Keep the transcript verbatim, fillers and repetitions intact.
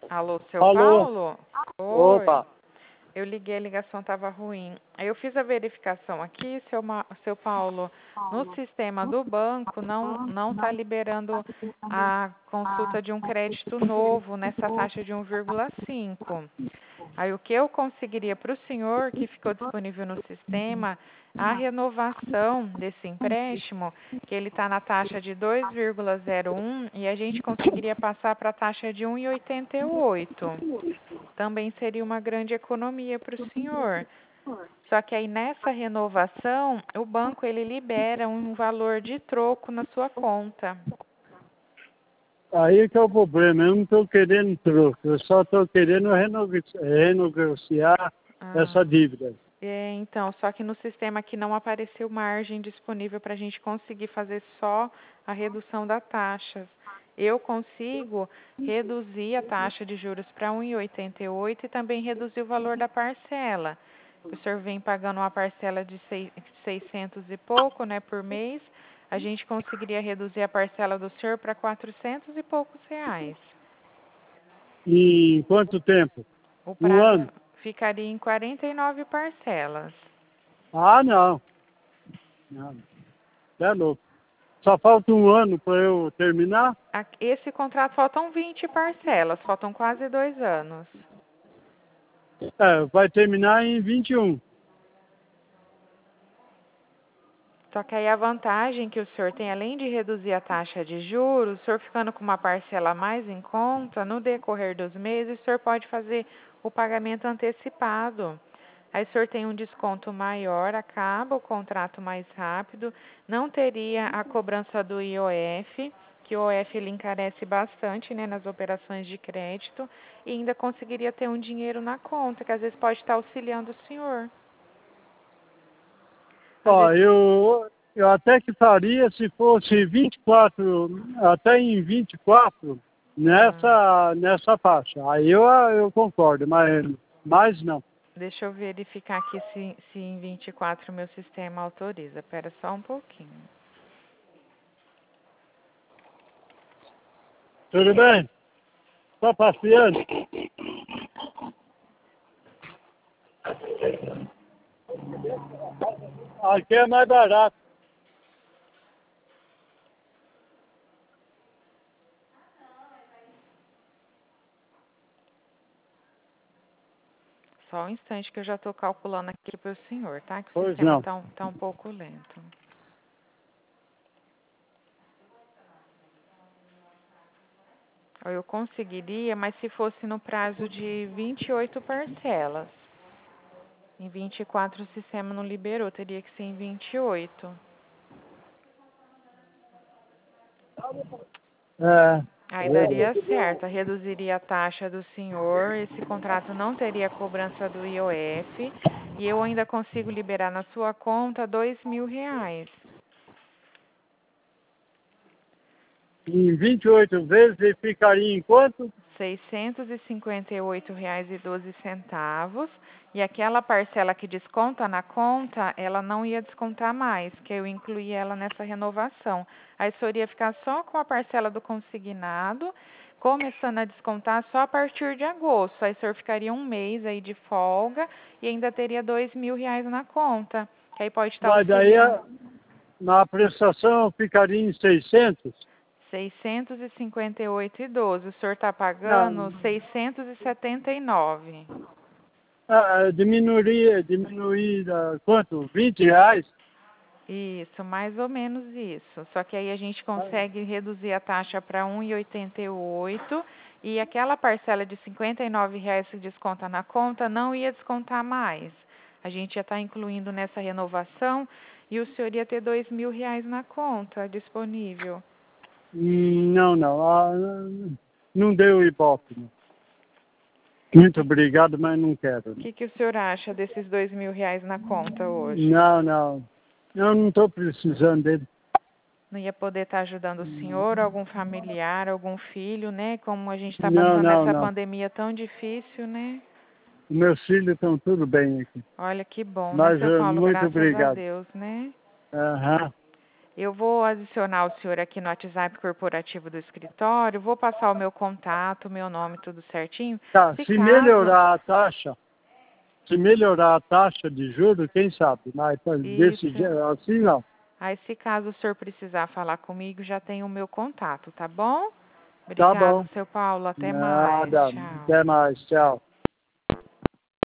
Alô, seu Alô? Paulo? Oi. Opa. Eu liguei, a ligação estava ruim. Aí eu fiz a verificação aqui, seu, Ma... seu Paulo, no sistema do banco não não está liberando a consulta de um crédito novo nessa taxa de um vírgula cinco. Aí o que eu conseguiria para o senhor, que ficou disponível no sistema, a renovação desse empréstimo, que ele está na taxa de dois vírgula zero um, e a gente conseguiria passar para a taxa de um vírgula oitenta e oito. Também seria uma grande economia para o senhor. Só que aí nessa renovação, o banco ele libera um valor de troco na sua conta. Aí que é o problema, eu não estou querendo troco, eu só estou querendo renovi- renegociar Ah, essa dívida. é, então, só que no sistema aqui não apareceu margem disponível para a gente conseguir fazer só a redução da taxa. Eu consigo reduzir a taxa de juros para um vírgula oitenta e oito e também reduzir o valor da parcela. O senhor vem pagando uma parcela de seiscentos e pouco, né, por mês. A gente conseguiria reduzir a parcela do senhor para quatrocentos e poucos reais. E em quanto tempo? O Um prazo ano? ficaria em quarenta e nove parcelas. Ah, não. Não, é louco. Só falta um ano para eu terminar? Esse contrato faltam vinte parcelas, faltam quase dois anos. É, vai terminar em vinte e um. Só que aí a vantagem que o senhor tem, além de reduzir a taxa de juros, o senhor ficando com uma parcela mais em conta, no decorrer dos meses, o senhor pode fazer o pagamento antecipado. Aí o senhor tem um desconto maior, acaba o contrato mais rápido, não teria a cobrança do I O F, que o I O F ele encarece bastante, né, nas operações de crédito, e ainda conseguiria ter um dinheiro na conta, que às vezes pode estar auxiliando o senhor. Às Ó, vezes... eu, eu até que faria se fosse vinte e quatro, até em vinte e quatro, Ah. nessa, nessa faixa. Aí eu, eu concordo, mas mais não. Deixa eu verificar aqui se, se em vinte e quatro o meu sistema autoriza. Espera só um pouquinho. Tudo bem? Tá passeando? Aqui é mais barato. Só um instante que eu já estou calculando aqui para o senhor, tá? Que o Pois sistema não. está tá um pouco lento. Eu conseguiria, mas se fosse no prazo de vinte e oito parcelas. Em vinte e quatro o sistema não liberou, teria que ser em vinte e oito. É. Aí daria certo, reduziria a taxa do senhor, esse contrato não teria cobrança do I O F e eu ainda consigo liberar na sua conta dois mil reais. Em vinte e oito vezes ele ficaria em quanto? seiscentos e cinquenta e oito reais e doze centavos. E aquela parcela que desconta na conta, ela não ia descontar mais, que eu incluí ela nessa renovação. Aí só iria ficar só com a parcela do consignado, começando a descontar só a partir de agosto. Aí o senhor ficaria um mês aí de folga e ainda teria dois mil reais na conta. Que aí pode estar Mas daí auxiliando. a- na prestação ficaria em seiscentos? seiscentos e cinquenta e oito e doze. O senhor está pagando Não. seiscentos e setenta e nove. Ah, diminuiria, diminuir ah, quanto? vinte reais? Isso, mais ou menos isso. Só que aí a gente consegue reduzir a taxa para um vírgula oitenta e oito e aquela parcela de cinquenta e nove reais que desconta na conta não ia descontar mais. A gente já está incluindo nessa renovação e o senhor ia ter dois mil reais na conta disponível. Hum, Não, não. Ah, não deu ibope. Não. Muito obrigado, mas não quero. O que, que o senhor acha desses dois mil reais na conta hoje? Não, não. Eu não estou precisando dele. Não ia poder estar ajudando o senhor, algum familiar, algum filho, né? Como a gente está Não, passando não, essa não. pandemia tão difícil, né? Meus filhos estão tudo bem aqui. Olha que bom, né, Mas seu eh, Paulo? muito Graças a obrigado. Deus, né? Aham. Eu vou adicionar o senhor aqui no WhatsApp corporativo do escritório, vou passar o meu contato, meu nome, tudo certinho. Tá, Se se caso, melhorar a taxa, se melhorar a taxa de juros, quem sabe, mas desse isso. jeito, assim não. Aí, se caso o senhor precisar falar comigo, já tem o meu contato, tá bom? Tá Obrigado, bom. seu Paulo. Até mais. Nada, Tchau. até mais, tchau.